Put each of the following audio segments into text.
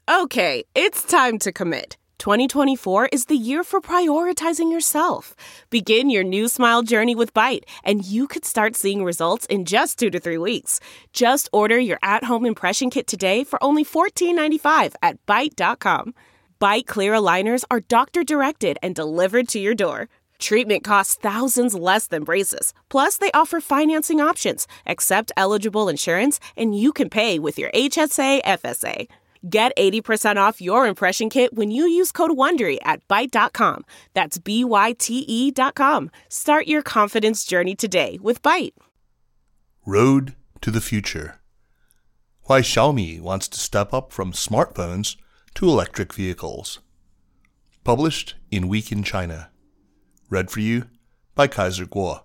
Okay, it's time to commit. 2024 is the year for prioritizing yourself. Begin your new smile journey with Byte, and you could start seeing results in just 2 to 3 weeks. Just order your at-home impression kit today for only $14.95 at Byte.com. Byte Clear aligners are doctor-directed and delivered to your door. Treatment costs thousands less than braces. Plus, they offer financing options, accept eligible insurance, and you can pay with your HSA, FSA. Get 80% off your impression kit when you use code WONDERY at Byte.com. That's BYTE.com. Start your confidence journey today with Byte. Road to the Future. Why Xiaomi wants to step up from smartphones to electric vehicles. Published in Week in China. Read for you by Kaiser Kuo.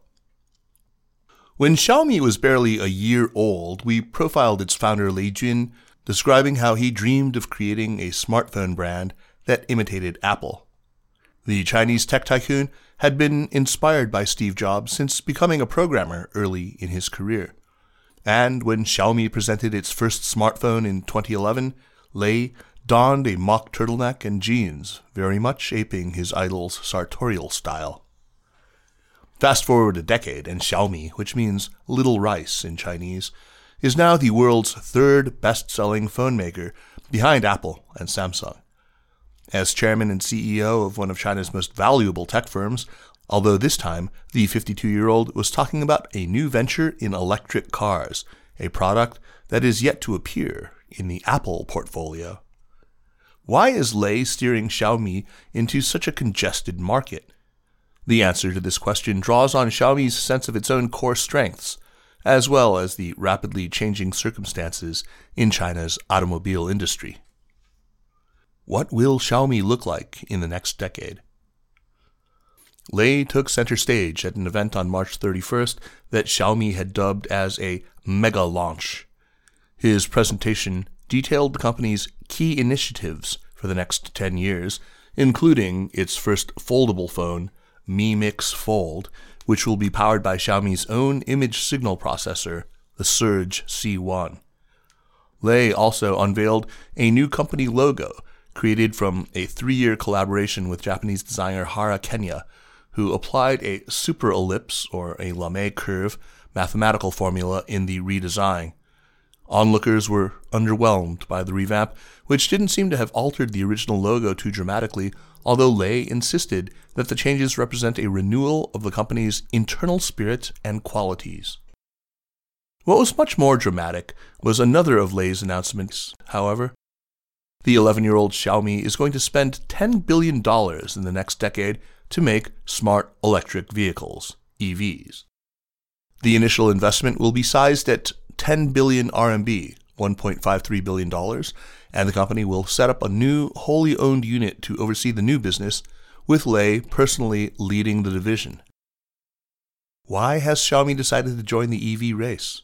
When Xiaomi was barely a year old, we profiled its founder Lei Jun, describing how he dreamed of creating a smartphone brand that imitated Apple. The Chinese tech tycoon had been inspired by Steve Jobs since becoming a programmer early in his career. And when Xiaomi presented its first smartphone in 2011, Lei donned a mock turtleneck and jeans, very much aping his idol's sartorial style. Fast forward a decade, and Xiaomi, which means little rice in Chinese, is now the world's third best-selling phone maker, behind Apple and Samsung. As chairman and CEO of one of China's most valuable tech firms, although this time the 52-year-old was talking about a new venture in electric cars, a product that is yet to appear in the Apple portfolio. Why is Lei steering Xiaomi into such a congested market? The answer to this question draws on Xiaomi's sense of its own core strengths, as well as the rapidly changing circumstances in China's automobile industry. What will Xiaomi look like in the next decade? Lei took center stage at an event on March 31st that Xiaomi had dubbed as a mega launch. His presentation detailed the company's key initiatives for the next 10 years, including its first foldable phone, Mi Mix Fold, which will be powered by Xiaomi's own image signal processor, the Surge C1. Lei also unveiled a new company logo created from a 3-year collaboration with Japanese designer Hara Kenya, who applied a super ellipse, or a Lamé curve, mathematical formula in the redesign. Onlookers were underwhelmed by the revamp, which didn't seem to have altered the original logo too dramatically, although Lei insisted that the changes represent a renewal of the company's internal spirit and qualities. What was much more dramatic was another of Lei's announcements, however. The 11-year-old Xiaomi is going to spend $10 billion in the next decade to make smart electric vehicles, EVs. The initial investment will be sized at 10 billion RMB, $1.53 billion, and the company will set up a new, wholly owned unit to oversee the new business, with Lei personally leading the division. Why has Xiaomi decided to join the EV race?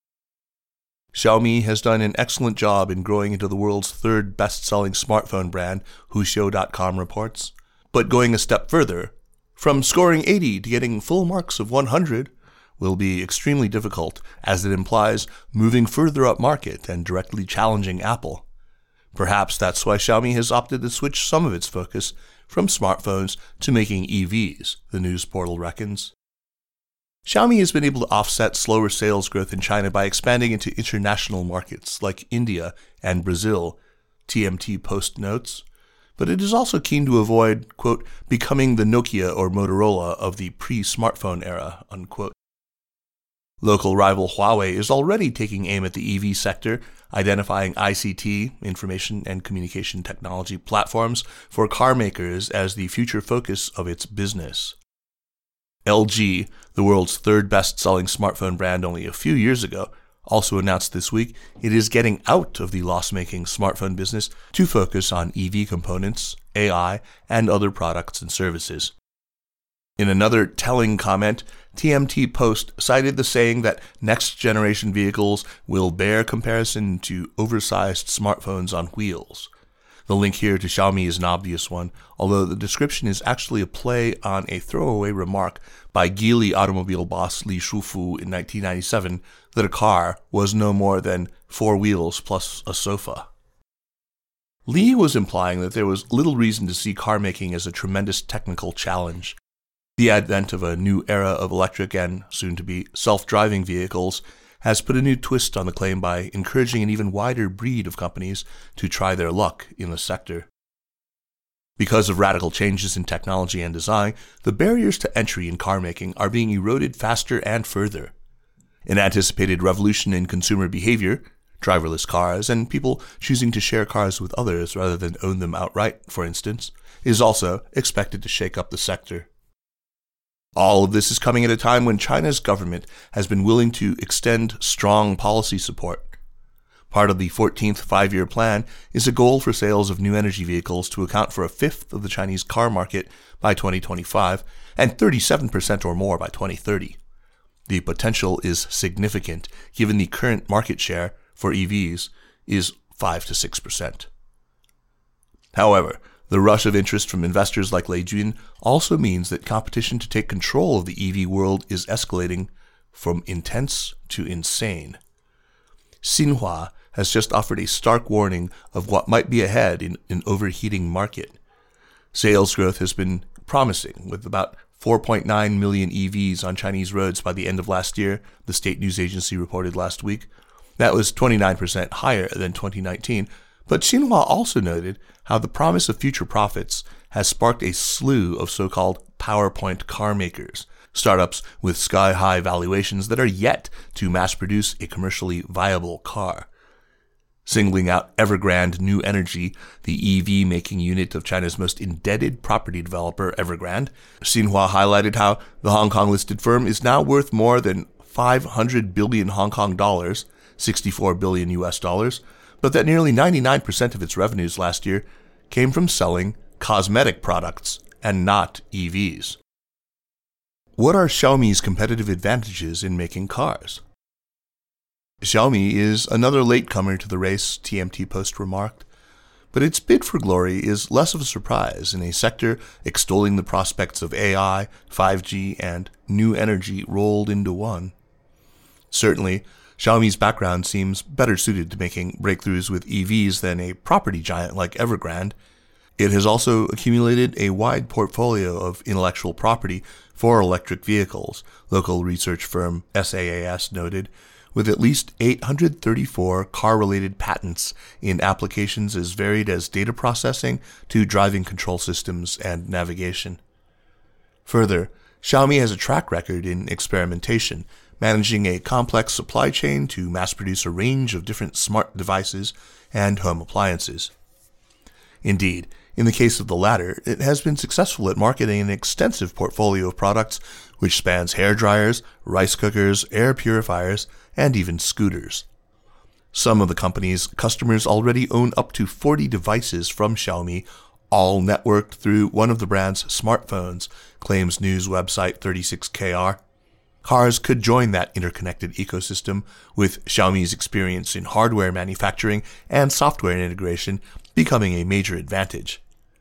Xiaomi has done an excellent job in growing into the world's third best-selling smartphone brand, Huxiu.com reports. But going a step further, from scoring 80 to getting full marks of 100, will be extremely difficult, as it implies moving further up market and directly challenging Apple. Perhaps that's why Xiaomi has opted to switch some of its focus from smartphones to making EVs, the news portal reckons. Xiaomi has been able to offset slower sales growth in China by expanding into international markets like India and Brazil, TMT Post notes, but it is also keen to avoid, quote, becoming the Nokia or Motorola of the pre-smartphone era, unquote. Local rival Huawei is already taking aim at the EV sector, identifying ICT, information and communication technology platforms, for car makers as the future focus of its business. LG, the world's third best-selling smartphone brand only a few years ago, also announced this week it is getting out of the loss-making smartphone business to focus on EV components, AI, and other products and services. In another telling comment, TMT Post cited the saying that next-generation vehicles will bear comparison to oversized smartphones on wheels. The link here to Xiaomi is an obvious one, although the description is actually a play on a throwaway remark by Geely automobile boss Li Shufu in 1997 that a car was no more than 4 wheels plus a sofa. Li was implying that there was little reason to see car making as a tremendous technical challenge. The advent of a new era of electric and, soon-to-be, self-driving vehicles has put a new twist on the claim by encouraging an even wider breed of companies to try their luck in the sector. Because of radical changes in technology and design, the barriers to entry in car making are being eroded faster and further. An anticipated revolution in consumer behavior, driverless cars, and people choosing to share cars with others rather than own them outright, for instance, is also expected to shake up the sector. All of this is coming at a time when China's government has been willing to extend strong policy support. Part of the 14th five-year plan is a goal for sales of new energy vehicles to account for a fifth of the Chinese car market by 2025 and 37% or more by 2030. The potential is significant given the current market share for EVs is 5 to 6%. However, the rush of interest from investors like Lei Jun also means that competition to take control of the EV world is escalating from intense to insane. Xinhua has just offered a stark warning of what might be ahead in an overheating market. Sales growth has been promising, with about 4.9 million EVs on Chinese roads by the end of last year, the state news agency reported last week. That was 29% higher than 2019, but Xinhua also noted how the promise of future profits has sparked a slew of so-called PowerPoint car makers, startups with sky-high valuations that are yet to mass-produce a commercially viable car. Singling out Evergrande New Energy, the EV-making unit of China's most indebted property developer, Evergrande, Xinhua highlighted how the Hong Kong-listed firm is now worth more than 500 billion Hong Kong dollars, 64 billion US dollars, but that nearly 99% of its revenues last year came from selling cosmetic products and not EVs. What are Xiaomi's competitive advantages in making cars? Xiaomi is another latecomer to the race, TMT Post remarked, but its bid for glory is less of a surprise in a sector extolling the prospects of AI, 5G, and new energy rolled into one. Certainly, Xiaomi's background seems better suited to making breakthroughs with EVs than a property giant like Evergrande. It has also accumulated a wide portfolio of intellectual property for electric vehicles, local research firm SaaS noted, with at least 834 car-related patents in applications as varied as data processing to driving control systems and navigation. Further, Xiaomi has a track record in experimentation, managing a complex supply chain to mass-produce a range of different smart devices and home appliances. Indeed, in the case of the latter, it has been successful at marketing an extensive portfolio of products which spans hair dryers, rice cookers, air purifiers, and even scooters. Some of the company's customers already own up to 40 devices from Xiaomi, all networked through one of the brand's smartphones, claims news website 36KR. Cars could join that interconnected ecosystem, with Xiaomi's experience in hardware manufacturing and software integration becoming a major advantage.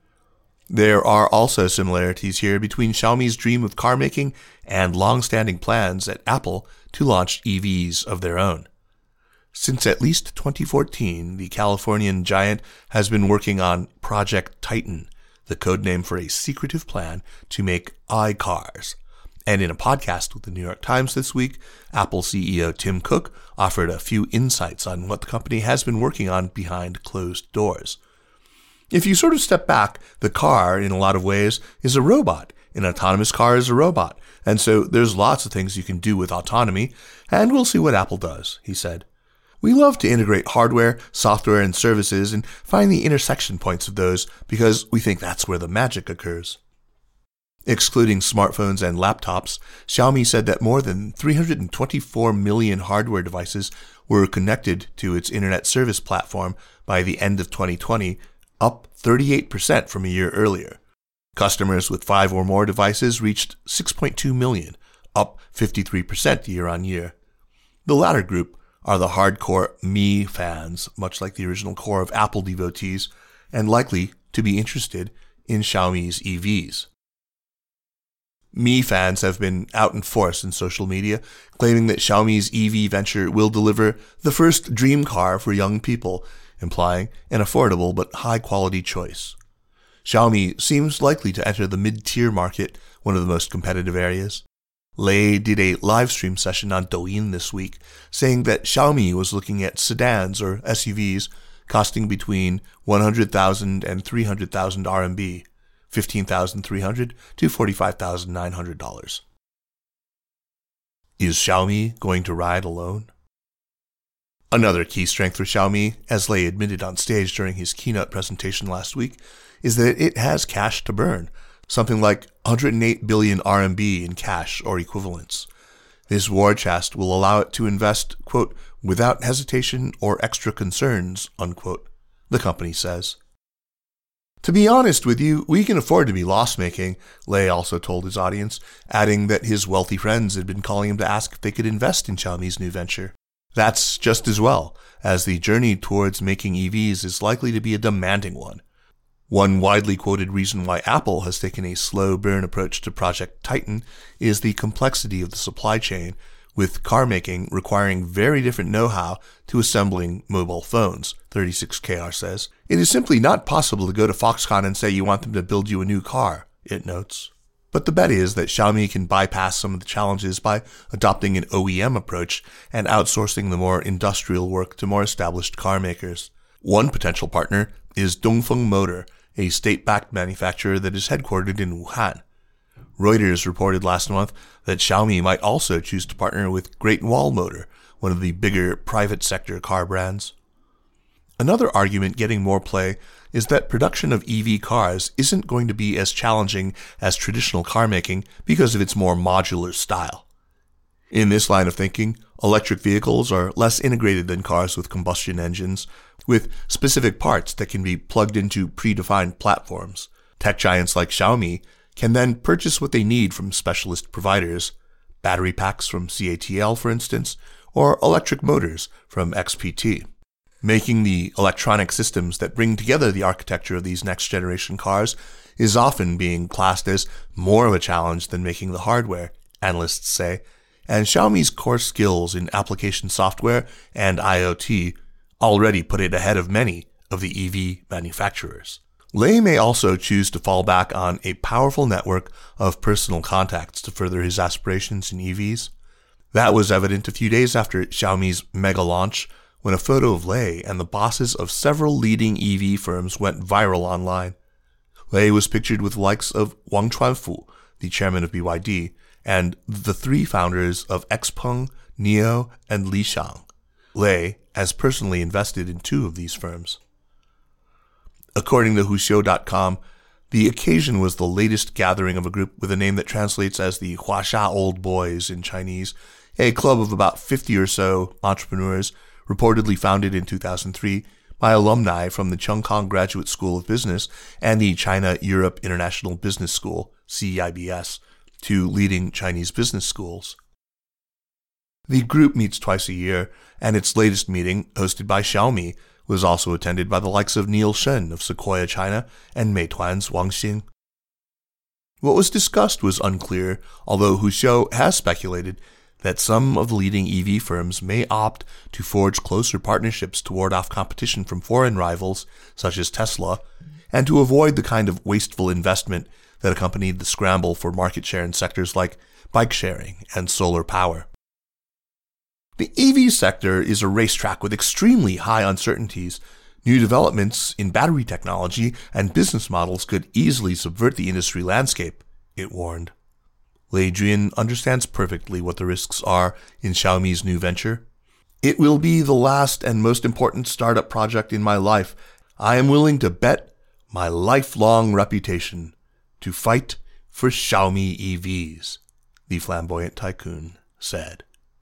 There are also similarities here between Xiaomi's dream of car making and long-standing plans at Apple to launch EVs of their own. Since at least 2014, the Californian giant has been working on Project Titan, the codename for a secretive plan to make iCars. And in a podcast with the New York Times this week, Apple CEO Tim Cook offered a few insights on what the company has been working on behind closed doors. If you sort of step back, the car, in a lot of ways, is a robot. An autonomous car is a robot. And so there's lots of things you can do with autonomy, and we'll see what Apple does, he said. We love to integrate hardware, software, and services and find the intersection points of those because we think that's where the magic occurs. Excluding smartphones and laptops, Xiaomi said that more than 324 million hardware devices were connected to its internet service platform by the end of 2020, up 38% from a year earlier. Customers with 5 or more devices reached 6.2 million, up 53% year on year. The latter group are the hardcore Mi fans, much like the original core of Apple devotees, and likely to be interested in Xiaomi's EVs. Mi fans have been out in force in social media, claiming that Xiaomi's EV venture will deliver the first dream car for young people, implying an affordable but high-quality choice. Xiaomi seems likely to enter the mid-tier market, one of the most competitive areas. Lei did a live stream session on Douyin this week, saying that Xiaomi was looking at sedans or SUVs costing between 100,000 and 300,000 RMB, 15,300 to $45,900. Is Xiaomi going to ride alone? Another key strength for Xiaomi, as Lei admitted on stage during his keynote presentation last week, is that it has cash to burn, something like 108 billion RMB in cash or equivalents. This war chest will allow it to invest, quote, without hesitation or extra concerns, unquote, the company says. To be honest with you, we can afford to be loss-making, Lei also told his audience, adding that his wealthy friends had been calling him to ask if they could invest in Xiaomi's new venture. That's just as well, as the journey towards making EVs is likely to be a demanding one. One widely quoted reason why Apple has taken a slow-burn approach to Project Titan is the complexity of the supply chain, with car making requiring very different know-how to assembling mobile phones, 36KR says. It is simply not possible to go to Foxconn and say you want them to build you a new car, it notes. But the bet is that Xiaomi can bypass some of the challenges by adopting an OEM approach and outsourcing the more industrial work to more established car makers. One potential partner is Dongfeng Motor, a state-backed manufacturer that is headquartered in Wuhan. Reuters reported last month that Xiaomi might also choose to partner with Great Wall Motor, one of the bigger private sector car brands. Another argument getting more play is that production of EV cars isn't going to be as challenging as traditional car making because of its more modular style. In this line of thinking, electric vehicles are less integrated than cars with combustion engines, with specific parts that can be plugged into predefined platforms. Tech giants like Xiaomi can then purchase what they need from specialist providers, battery packs from CATL, for instance, or electric motors from XPT. Making the electronic systems that bring together the architecture of these next-generation cars is often being classed as more of a challenge than making the hardware, analysts say, and Xiaomi's core skills in application software and IoT already put it ahead of many of the EV manufacturers. Lei may also choose to fall back on a powerful network of personal contacts to further his aspirations in EVs. That was evident a few days after Xiaomi's mega launch, when a photo of Lei and the bosses of several leading EV firms went viral online. Lei was pictured with the likes of Wang Chuanfu, the chairman of BYD, and the three founders of XPeng, NIO, and Li-Shang. Lei has personally invested in two of these firms. According to Huxiu.com, the occasion was the latest gathering of a group with a name that translates as the Huasha Old Boys in Chinese, a club of about 50 or so entrepreneurs, reportedly founded in 2003 by alumni from the Cheung-Kong Graduate School of Business and the China-Europe International Business School, CEIBS, two leading Chinese business schools. The group meets twice a year, and its latest meeting, hosted by Xiaomi, was also attended by the likes of Neil Shen of Sequoia China and Meituan's Wang Xing. What was discussed was unclear, although Huxiu has speculated that some of the leading EV firms may opt to forge closer partnerships to ward off competition from foreign rivals, such as Tesla, and to avoid the kind of wasteful investment that accompanied the scramble for market share in sectors like bike sharing and solar power. The EV sector is a racetrack with extremely high uncertainties. New developments in battery technology and business models could easily subvert the industry landscape, it warned. Lei Jun understands perfectly what the risks are in Xiaomi's new venture. It will be the last and most important startup project in my life. I am willing to bet my lifelong reputation to fight for Xiaomi EVs, the flamboyant tycoon said.